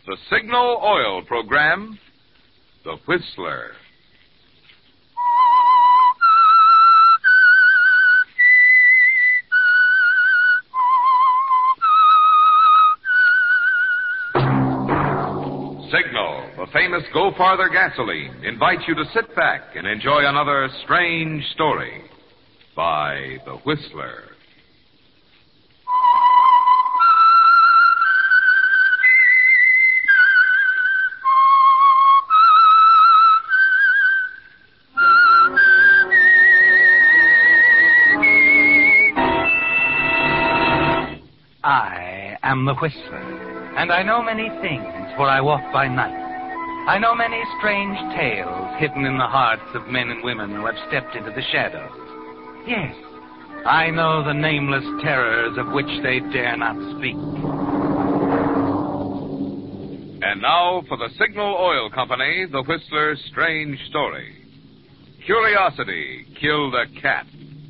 The Signal Oil program, The Whistler. Signal, the famous Go Farther gasoline, invites you to sit back and enjoy another strange story by The Whistler. I am the Whistler, and I know many things, for I walk by night. I know many strange tales hidden in the hearts of men and women who have stepped into the shadows. Yes, I know the nameless terrors of which they dare not speak. And now for the Signal Oil Company, The Whistler's strange story. Curiosity killed a cat.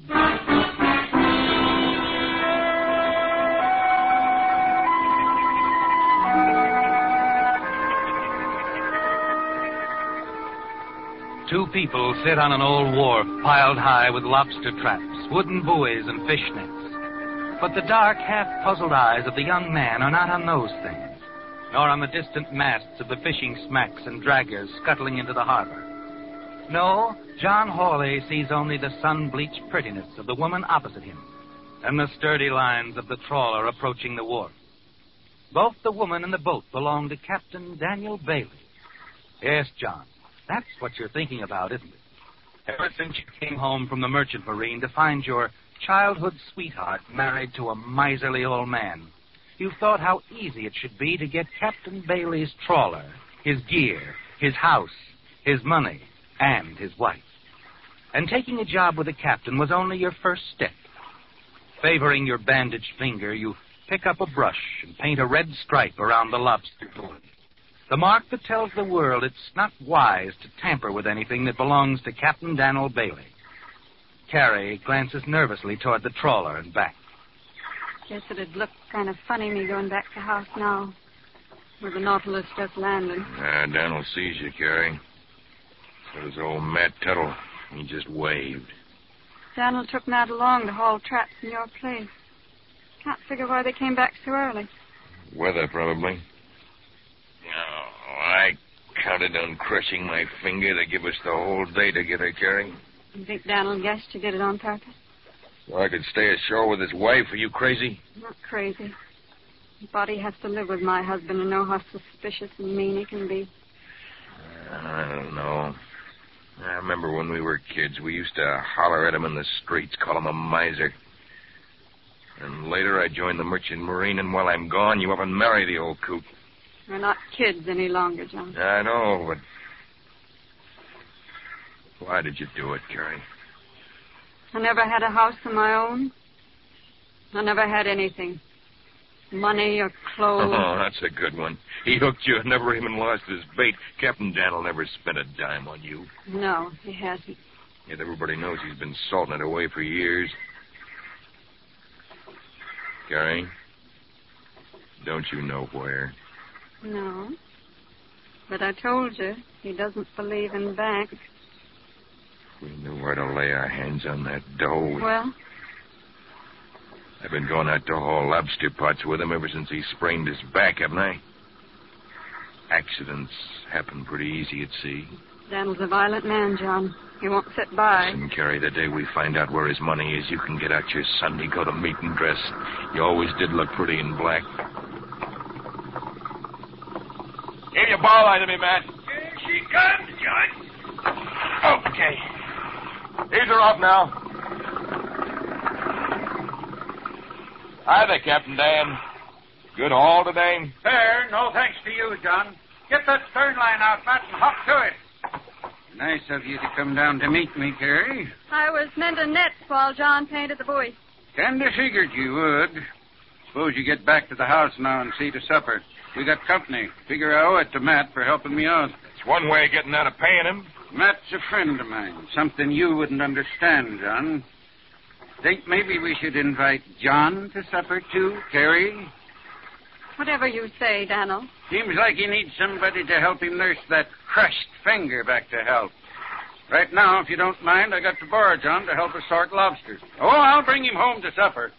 Two people sit on an old wharf piled high with lobster traps, wooden buoys, and fish nets. But the dark, half-puzzled eyes of the young man are not on those things, nor on the distant masts of the fishing smacks and draggers scuttling into the harbor. No, John Hawley sees only the sun-bleached prettiness of the woman opposite him and the sturdy lines of the trawler approaching the wharf. Both the woman and the boat belong to Captain Daniel Bailey. Yes, John. That's what you're thinking about, isn't it? Ever since you came home from the merchant marine to find your childhood sweetheart married to a miserly old man, you've thought how easy it should be to get Captain Bailey's trawler, his gear, his house, his money, and his wife. And taking a job with the captain was only your first step. Favoring your bandaged finger, you pick up a brush and paint a red stripe around the lobster buoy. The mark that tells the world it's not wise to tamper with anything that belongs to Captain Daniel Bailey. Carrie glances nervously toward the trawler and back. Guess it'd look kind of funny me going back to house now, where the Nautilus just landed. Daniel sees you, Carrie. So does old Matt Tuttle. He just waved. Daniel took Matt along to haul traps in your place. Can't figure why they came back so early. Weather, probably. Oh, I counted on crushing my finger to give us the whole day together, Carrie. You think Daniel guessed you did it on purpose? So I could stay ashore with his wife. Are you crazy? Not crazy. But he has to live with my husband and know how suspicious and mean he can be. I don't know. I remember when we were kids, we used to holler at him in the streets, call him a miser. And later I joined the merchant marine, and while I'm gone, you up and marry the old coot. We're not kids any longer, John. I know, but why did you do it, Carrie? I never had a house of my own. I never had anything. Money or clothes. Oh, that's a good one. He hooked you and never even lost his bait. Captain Daniel never spent a dime on you. No, he hasn't. Yet everybody knows he's been salting it away for years. Carrie, don't you know where? No. But I told you, he doesn't believe in banks. We knew where to lay our hands on that dough. Well? I've been going out to haul lobster pots with him ever since he sprained his back, haven't I? Accidents happen pretty easy at sea. Daniel's a violent man, John. He won't sit by. Listen, Carrie, the day we find out where his money is, you can get out your Sunday go-to meeting dress. You always did look pretty in black. Give your ball line to me, Matt. Here she comes, John. Okay. These are off now. Hi there, Captain Dan. Good haul today? Fair, no thanks to you, John. Get that stern line out, Matt, and hop to it. Nice of you to come down to meet me, Carrie. I was mending nets while John painted the buoy. Kinda figured you would. Suppose you get back to the house now and see to supper. We got company. Figure I owe it to Matt for helping me out. It's one way of getting out of paying him. Matt's a friend of mine. Something you wouldn't understand, John. Think maybe we should invite John to supper, too, Carrie? Whatever you say, Daniel. Seems like he needs somebody to help him nurse that crushed finger back to health. Right now, if you don't mind, I got to borrow John to help us sort lobsters. Oh, I'll bring him home to supper.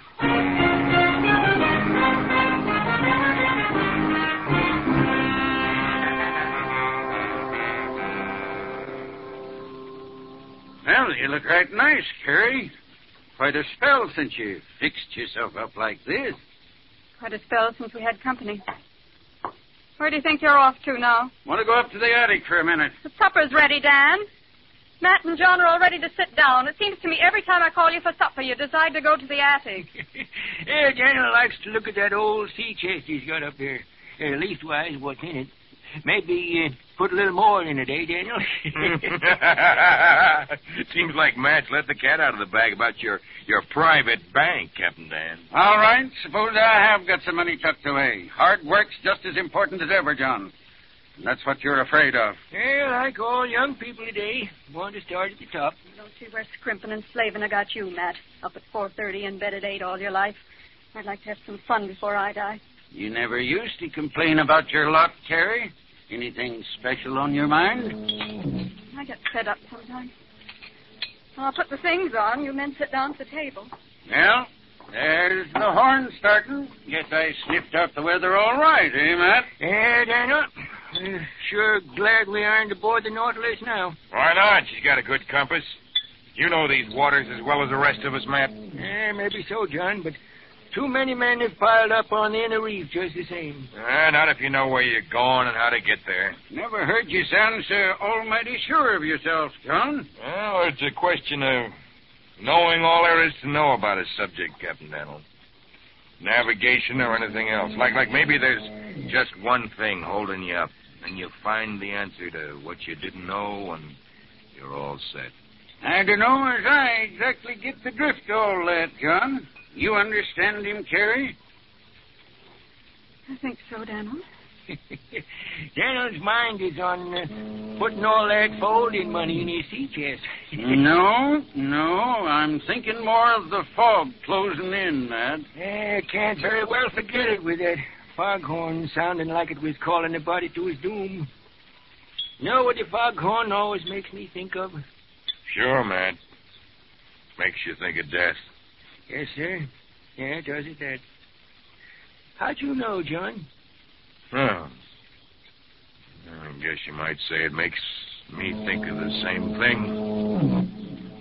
Well, you look right nice, Carrie. Quite a spell since you fixed yourself up like this. Quite a spell since we had company. Where do you think you're off to now? Want to go up to the attic for a minute? The supper's ready, Dan. Matt and John are all ready to sit down. It seems to me every time I call you for supper, you decide to go to the attic. Yeah, Daniel likes to look at that old sea chest he's got up there. Leastwise, what's in it. Maybe put a little more in it, eh, Daniel? Seems like Matt's let the cat out of the bag about your private bank, Captain Dan. All right. Suppose I have got some money tucked away. Hard work's just as important as ever, John. And that's what you're afraid of. Yeah, like all young people today, want to start at the top. Don't see where scrimping and slaving I got you, Matt. Up at 4:30 and bed at 8 all your life. I'd like to have some fun before I die. You never used to complain about your lot, Carrie. Anything special on your mind? I get fed up sometimes. Well, I'll put the things on. You men sit down at the table. Well, there's the horn starting. Guess I sniffed out the weather all right, eh, Matt? Yeah, Daniel. Sure glad we aren't aboard the Nautilus now. Why not? She's got a good compass. You know these waters as well as the rest of us, Matt. Yeah, maybe so, John, but too many men have piled up on the inner reef just the same. Not if you know where you're going and how to get there. Never heard you sound so almighty sure of yourself, John. Well, it's a question of knowing all there is to know about a subject, Captain Daniel. Navigation or anything else. Like maybe there's just one thing holding you up, and you find the answer to what you didn't know, and you're all set. I don't know as I exactly get the drift of all that, John. You understand him, Carrie? I think so, Daniel. Daniel's mind is on putting all that folding money in his sea chest. No. I'm thinking more of the fog closing in, Matt. Yeah, can't very well forget it with that foghorn sounding like it was calling the body to his doom. You know what the foghorn always makes me think of? Sure, Matt. Makes you think of death. Yes, sir. Yeah, does it that? How'd you know, John? Well, I guess you might say it makes me think of the same thing.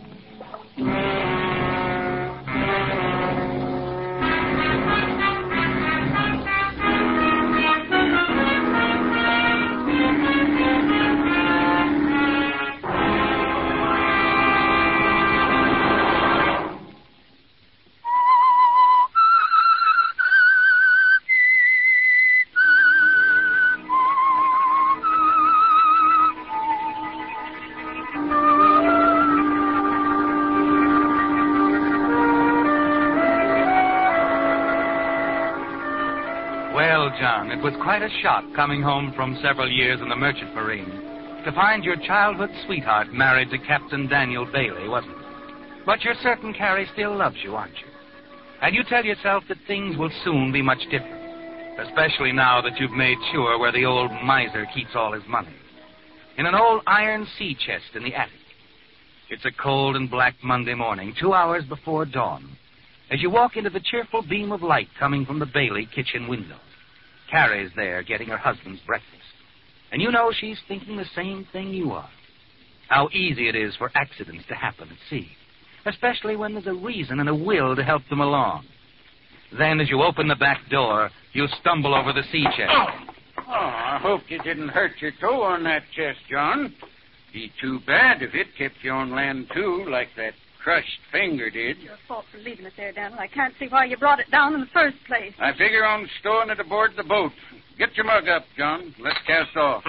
John, it was quite a shock coming home from several years in the Merchant Marine to find your childhood sweetheart married to Captain Daniel Bailey, wasn't it? But you're certain Carrie still loves you, aren't you? And you tell yourself that things will soon be much different, especially now that you've made sure where the old miser keeps all his money. In an old iron sea chest in the attic. It's a cold and black Monday morning, 2 hours before dawn, as you walk into the cheerful beam of light coming from the Bailey kitchen window. Carrie's there getting her husband's breakfast. And you know she's thinking the same thing you are. How easy it is for accidents to happen at sea, especially when there's a reason and a will to help them along. Then, as you open the back door, you stumble over the sea chest. Oh, I hope you didn't hurt your toe on that chest, John. Be too bad if it kept you on land, too, like that crushed finger did. Your fault for leaving it there, Daniel. I can't see why you brought it down in the first place. I figure on stowing it aboard the boat. Get your mug up, John. Let's cast off.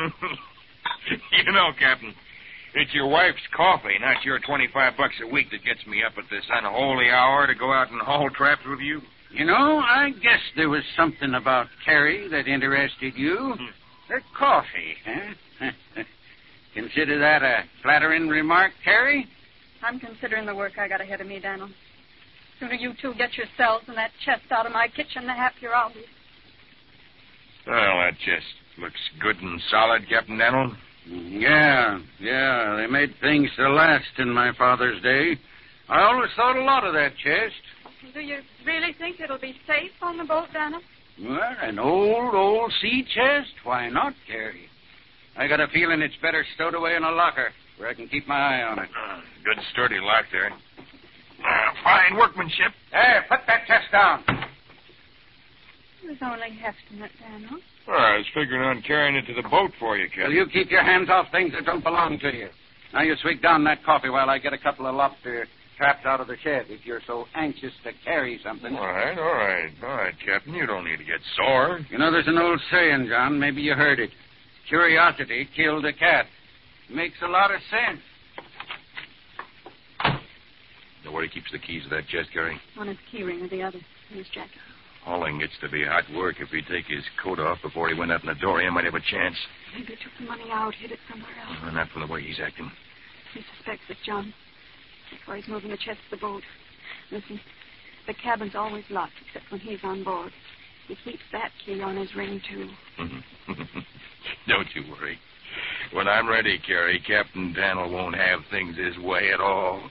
You know, Captain, it's your wife's coffee, not your $25 a week that gets me up at this unholy hour to go out and haul traps with you. You know, I guess there was something about Carrie that interested you. Her coffee, huh? Consider that a flattering remark, Carrie? I'm considering the work I got ahead of me, Daniel. The sooner you two get yourselves and that chest out of my kitchen, the happier I'll be. Well, that chest looks good and solid, Captain Daniel. Yeah. They made things to last in my father's day. I always thought a lot of that chest. Do you really think it'll be safe on the boat, Daniel? Well, an old sea chest? Why not, Carrie? I got a feeling it's better stowed away in a locker where I can keep my eye on it. Good sturdy lock there. Fine workmanship. Hey, put that chest down. It was only hefting it, Daniel. Well, I was figuring on carrying it to the boat for you, Captain. Will you keep your hands off things that don't belong to you? Now you swig down that coffee while I get a couple of lobster trapped out of the shed if you're so anxious to carry something. All right, Captain. You don't need to get sore. You know, there's an old saying, John. Maybe you heard it. Curiosity killed a cat. Makes a lot of sense. Know where he keeps the keys to that chest, Gary? One is key ring and the other in his jacket. Hauling gets to be hot work. If he'd take his coat off before he went out in the door, he might have a chance. Maybe he took the money out, hid it somewhere else. Well, not from the way he's acting. He suspects it, John. That's why he's moving the chest to the boat. Listen, the cabin's always locked except when he's on board. He keeps that key on his ring, too. Don't you worry. When I'm ready, Carrie, Captain Daniel won't have things his way at all.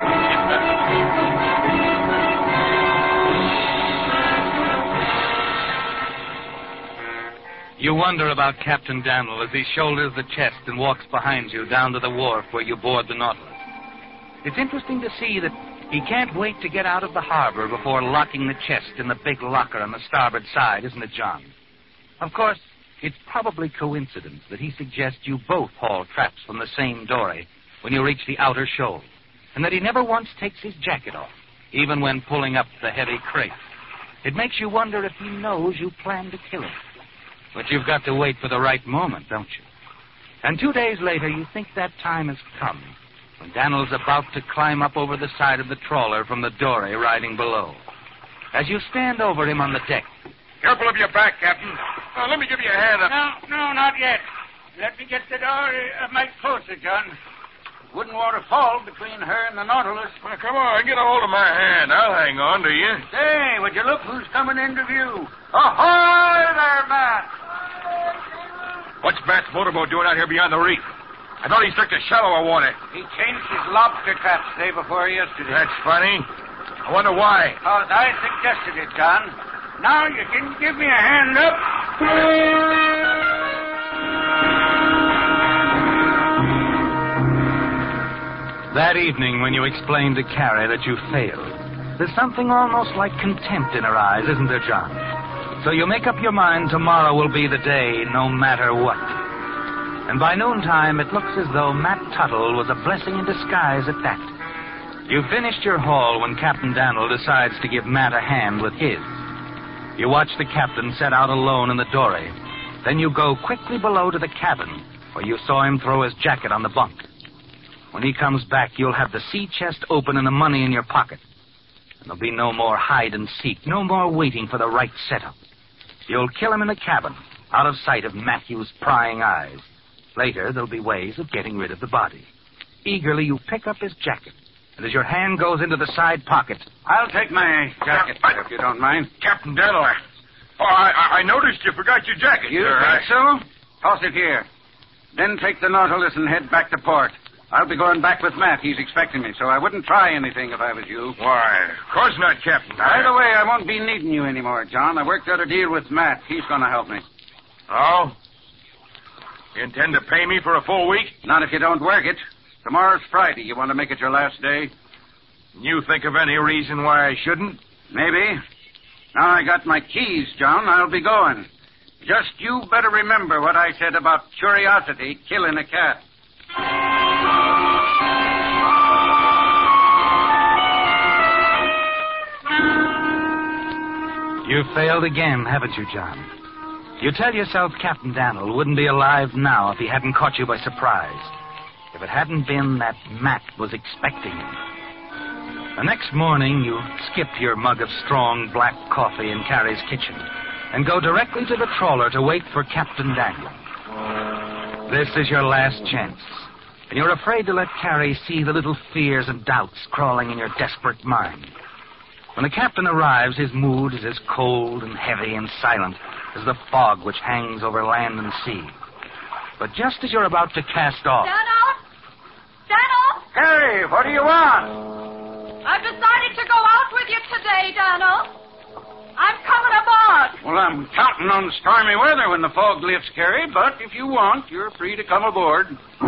You wonder about Captain Daniel as he shoulders the chest and walks behind you down to the wharf where you board the Nautilus. It's interesting to see that he can't wait to get out of the harbor before locking the chest in the big locker on the starboard side, isn't it, John? Of course, it's probably coincidence that he suggests you both haul traps from the same dory when you reach the outer shoal, and that he never once takes his jacket off, even when pulling up the heavy crate. It makes you wonder if he knows you plan to kill him. But you've got to wait for the right moment, don't you? And 2 days later, you think that time has come, when Daniel's about to climb up over the side of the trawler from the dory riding below. As you stand over him on the deck... Careful of your back, Captain. Let me give you a hand up. No, not yet. Let me get the door a mite closer, John. Wouldn't want to fall between her and the Nautilus. Well, come on, get a hold of my hand. I'll hang on to you. Say, would you look who's coming into view? Ahoy there, Matt! What's Matt's motorboat doing out here beyond the reef? I thought he struck to shallower water. He changed his lobster traps day before yesterday. That's funny. I wonder why. Because I suggested it, John. Now you can give me a hand up. That evening, when you explained to Carrie that you failed, there's something almost like contempt in her eyes, isn't there, John? So you make up your mind tomorrow will be the day, no matter what. And by noontime, it looks as though Matt Tuttle was a blessing in disguise at that. You've finished your haul when Captain Daniel decides to give Matt a hand with his. You watch the captain set out alone in the dory. Then you go quickly below to the cabin, where you saw him throw his jacket on the bunk. When he comes back, you'll have the sea chest open and the money in your pocket. And there'll be no more hide and seek, no more waiting for the right setup. You'll kill him in the cabin, out of sight of Matthew's prying eyes. Later, there'll be ways of getting rid of the body. Eagerly, you pick up his jacket, and as your hand goes into the side pocket... I'll take my jacket, if you don't mind. Captain Daniel, I noticed you forgot your jacket. You think so? Toss it here. Then take the Nautilus and head back to port. I'll be going back with Matt. He's expecting me, so I wouldn't try anything if I was you. Why, of course not, Captain. By the way, I won't be needing you anymore, John. I worked out a deal with Matt. He's going to help me. Oh? You intend to pay me for a full week? Not if you don't work it. Tomorrow's Friday. You want to make it your last day? You think of any reason why I shouldn't? Maybe. Now I got my keys, John. I'll be going. Just you better remember what I said about curiosity killing a cat. You've failed again, haven't you, John? You tell yourself Captain Daniel wouldn't be alive now if he hadn't caught you by surprise. If it hadn't been that Matt was expecting him. The next morning, you skip your mug of strong black coffee in Carrie's kitchen and go directly to the trawler to wait for Captain Daniel. This is your last chance, and you're afraid to let Carrie see the little fears and doubts crawling in your desperate mind. When the captain arrives, his mood is as cold and heavy and silent as the fog which hangs over land and sea. But just as you're about to cast off... Daniel! Harry, what do you want? I've decided to go out with you today, Daniel. I'm coming aboard. Well, I'm counting on stormy weather when the fog lifts, Carrie, but if you want, you're free to come aboard.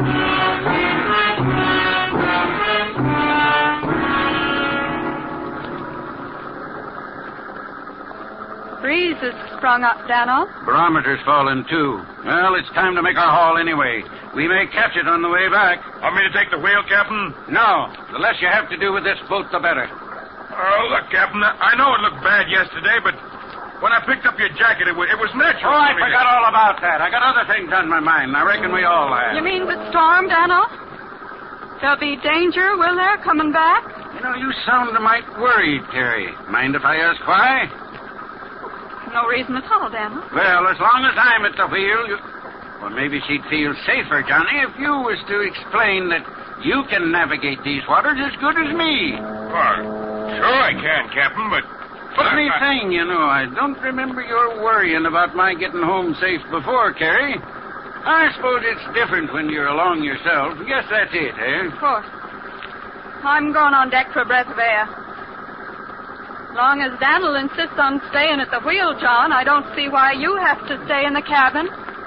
Breeze has sprung up, Daniel. Barometer's falling, too. Well, it's time to make our haul anyway. We may catch it on the way back. Want me to take the wheel, Captain? No. The less you have to do with this boat, the better. Oh, look, Captain, I know it looked bad yesterday, but when I picked up your jacket, it was natural. Oh, I forgot all about that. I got other things on my mind. I reckon we all have. You mean the storm, Daniel? There'll be danger, will there, coming back? You know, you sound a mite worried, Terry. Mind if I ask why? No reason at all, Daniel. Well, as long as I'm at the wheel, Well, maybe she'd feel safer, Johnny, if you was to explain that you can navigate these waters as good as me. Well, sure I can, Captain, but... Funny thing, you know, I don't remember your worrying about my getting home safe before, Carrie. I suppose it's different when you're along yourself. Guess that's it, eh? Of course. I'm going on deck for a breath of air. As long as Daniel insists on staying at the wheel, John, I don't see why you have to stay in the cabin.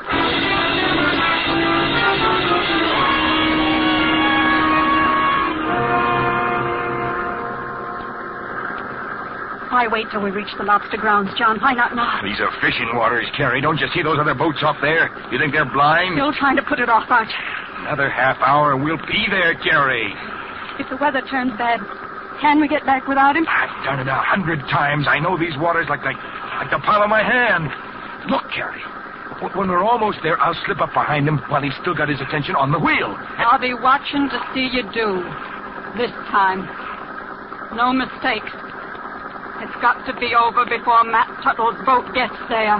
Why wait till we reach the lobster grounds, John? Why not now? These are fishing waters, Carrie. Don't you see those other boats off there? You think they're blind? Still trying to put it off, aren't you? Another half hour and we'll be there, Carrie. If the weather turns bad, can we get back without him? I've done it 100 times. I know these waters like the palm of my hand. Look, Carrie. When we're almost there, I'll slip up behind him while he's still got his attention on the wheel. I'll be watching to see you do. This time. No mistakes. It's got to be over before Matt Tuttle's boat gets there.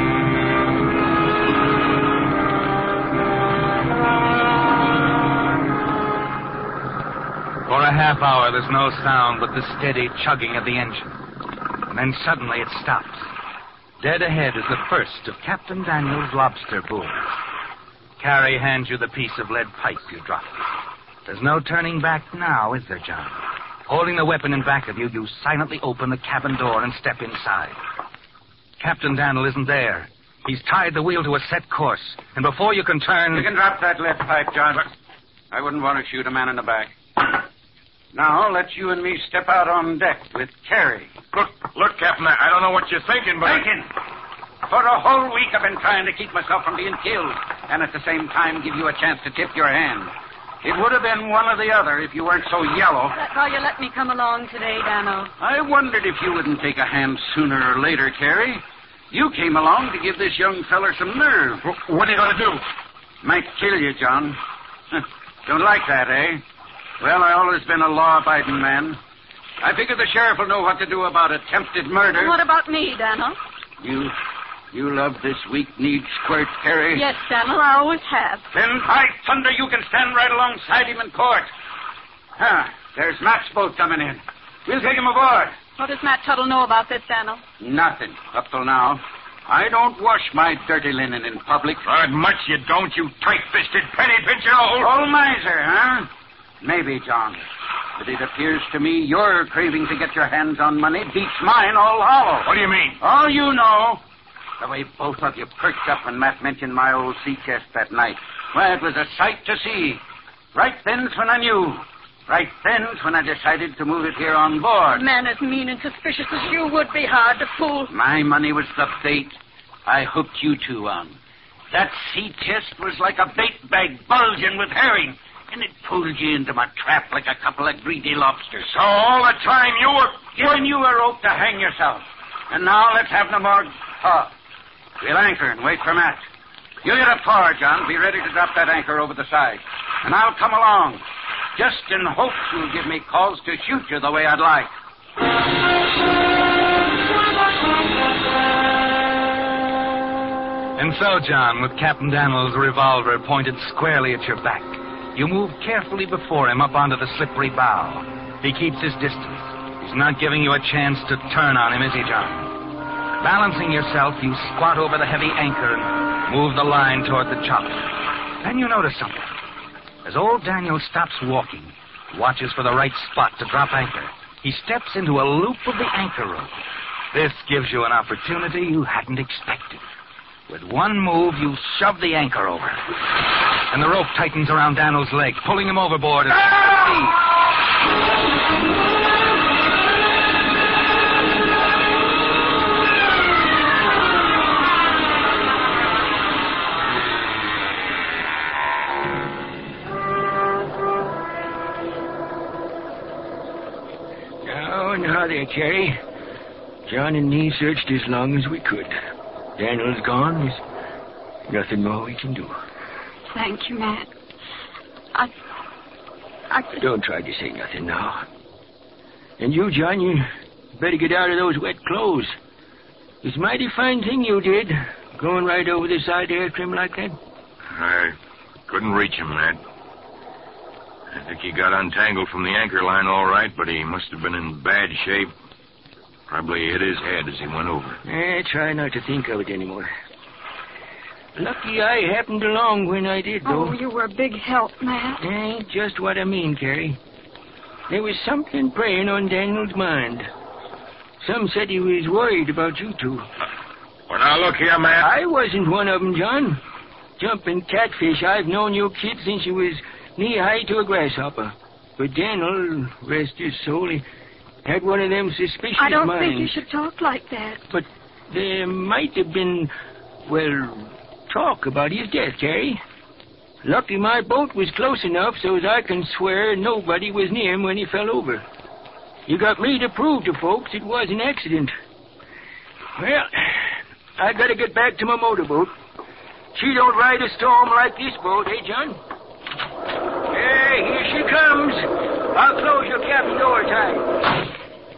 For a half hour, there's no sound but the steady chugging of the engine. And then suddenly it stops. Dead ahead is the first of Captain Daniel's lobster booms. Carrie hands you the piece of lead pipe you dropped. There's no turning back now, is there, John? Holding the weapon in back of you, you silently open the cabin door and step inside. Captain Daniel isn't there. He's tied the wheel to a set course, and before you can turn... You can drop that lead pipe, John. I wouldn't want to shoot a man in the back. Now, let you and me step out on deck with Carrie. Look, Captain, I don't know what you're thinking, but... Thinking? For a whole week I've been trying to keep myself from being killed, and at the same time give you a chance to tip your hand. It would have been one or the other if you weren't so yellow. That's why you let me come along today, Dano. I wondered if you wouldn't take a hand sooner or later, Carrie. You came along to give this young feller some nerve. What are you going to do? Might kill you, John. Don't like that, eh? Well, I always been a law-abiding man. I figure the sheriff will know what to do about attempted murder. And what about me, Dano? You love this weak-kneed squirt, Carrie? Yes, Daniel, I always have. Then, by thunder, you can stand right alongside him in court. There's Matt's boat coming in. We'll take him aboard. What does Matt Tuttle know about this, Daniel? Nothing, up till now. I don't wash my dirty linen in public. Not much you don't, you tight-fisted penny-pincher old miser, huh? Maybe, John. But it appears to me your craving to get your hands on money beats mine all hollow. What do you mean? Oh, you know. The way both of you perked up when Matt mentioned my old sea chest that night. Well, it was a sight to see. Right then's when I knew. Right then's when I decided to move it here on board. A man as mean and suspicious as you would be hard to fool. My money was the bait I hooked you two on. That sea chest was like a bait bag bulging with herring, and it pulled you into my trap like a couple of greedy lobsters. So all the time you were... Giving you a rope to hang yourself. And now let's have no more talk. We'll anchor and wait for Matt. You get up forward, John. Be ready to drop that anchor over the side. And I'll come along, just in hopes you'll give me cause to shoot you the way I'd like. And so, John, with Captain Daniel's revolver pointed squarely at your back, you move carefully before him up onto the slippery bow. He keeps his distance. He's not giving you a chance to turn on him, is he, John? Balancing yourself, you squat over the heavy anchor and move the line toward the chopper. Then you notice something. As old Daniel stops walking, he watches for the right spot to drop anchor. He steps into a loop of the anchor rope. This gives you an opportunity you hadn't expected. With one move, you shove the anchor over. And the rope tightens around Daniel's leg, pulling him overboard as Now there, Carrie. John and me searched as long as we could. Daniel's gone. There's nothing more we can do. Thank you, Matt. I Don't try to say nothing now. And you, John, you better get out of those wet clothes. It's a mighty fine thing you did, going right over the side air trim like that. I couldn't reach him, Matt. I think he got untangled from the anchor line all right, but he must have been in bad shape. Probably hit his head as he went over. Try not to think of it anymore. Lucky I happened along when I did, though. Oh, you were a big help, Matt. Ain't just what I mean, Carrie. There was something preying on Daniel's mind. Some said he was worried about you two. Well, now, look here, Matt. I wasn't one of them, John. Jumping catfish, I've known your kid since he was knee-high to a grasshopper. But Daniel, rest his soul, he had one of them suspicious minds. I don't think you should talk like that. But there might have been, talk about his death, Carrie. Lucky my boat was close enough so as I can swear nobody was near him when he fell over. You got me to prove to folks it was an accident. Well, I gotta get back to my motorboat. She don't ride a storm like this boat, eh, John? Hey, here she comes. I'll close your cabin door tight.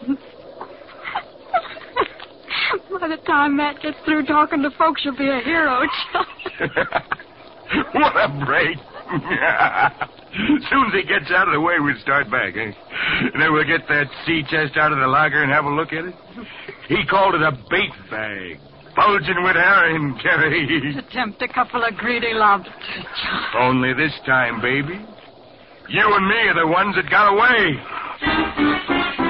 By the time Matt gets through talking to folks, you'll be a hero, John. What a break. Soon as he gets out of the way, we'll start back, eh? And then we'll get that sea chest out of the locker and have a look at it. He called it a bait bag. Bulging with herring, Carrie. To tempt a couple of greedy lobsters, John. Only this time, baby. You and me are the ones that got away.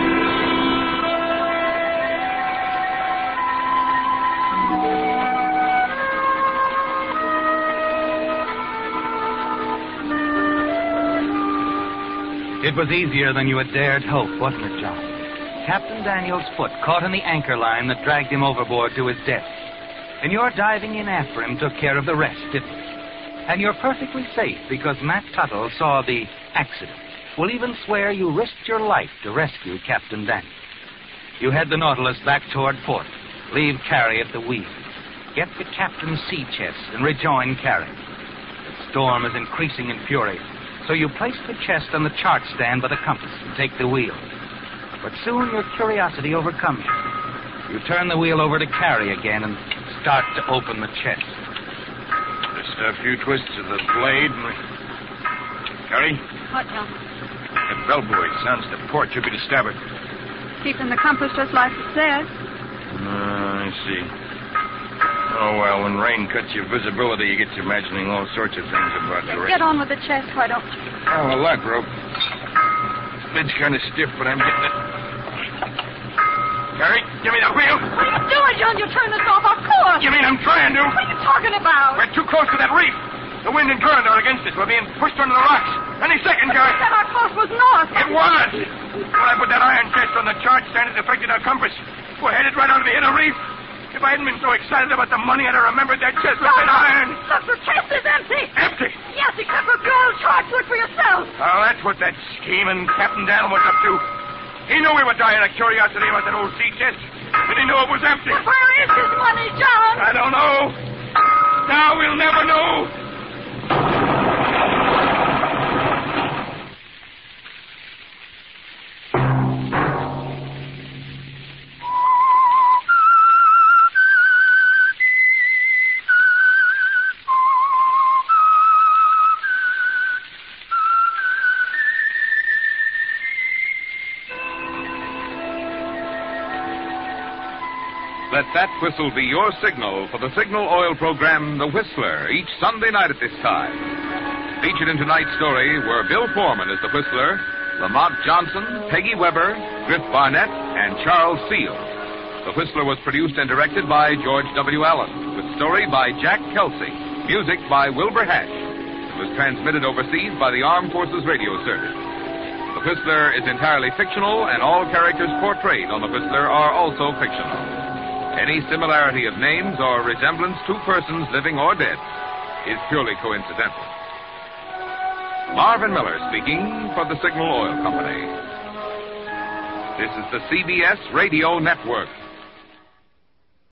It was easier than you had dared hope, wasn't it, John? Captain Daniel's foot caught in the anchor line that dragged him overboard to his death. And your diving in after him took care of the rest, didn't it? And you're perfectly safe because Matt Tuttle saw the accident. Will even swear you risked your life to rescue Captain Daniel. You head the Nautilus back toward port. Leave Carrie at the wheel. Get the captain's sea chest and rejoin Carrie. The storm is increasing in fury, so you place the chest on the chart stand by the compass and take the wheel. But soon your curiosity overcomes you. You turn the wheel over to Carrie again and start to open the chest. Just a few twists of the blade. Carrie? What, John? That bell buoy sounds the port. Should be to starboard. Keeping the compass just like it says. I see. Oh, well, when rain cuts your visibility, you get to imagining all sorts of things about direction. Get on with the chest, why don't you? Oh, a lock rope. Lid's kind of stiff, but I'm getting it. Carrie, give me the wheel. What are you doing, John? You're turning us off our course. You mean I'm trying to? What are you talking about? We're too close to that reef. The wind and current are against us. We're being pushed under the rocks. Any second, Carrie. You said our course was north. It was. When I put that iron chest on the chart stand, it affected our compass. We're headed right onto the inner reef. If I hadn't been so excited about the money, I'd have remembered that chest was in iron. Look, the chest is empty. Empty? Yes, except for gold charts. Look for yourself. Oh, that's what that scheming Captain Dan was up to. He knew we were dying of curiosity about that old sea chest, and he knew it was empty. But where is his money, John? I don't know. Now we'll never know. let that whistle be your signal for the Signal Oil program, The Whistler, each Sunday night at this time. Featured in tonight's story were Bill Foreman as the Whistler, Lamont Johnson, Peggy Weber, Griff Barnett, and Charles Seal. The Whistler was produced and directed by George W. Allen, with story by Jack Kelsey, music by Wilbur Hatch. It was transmitted overseas by the Armed Forces Radio Service. The Whistler is entirely fictional, and all characters portrayed on The Whistler are also fictional. Any similarity of names or resemblance to persons living or dead is purely coincidental. Marvin Miller speaking for the Signal Oil Company. This is the CBS Radio Network.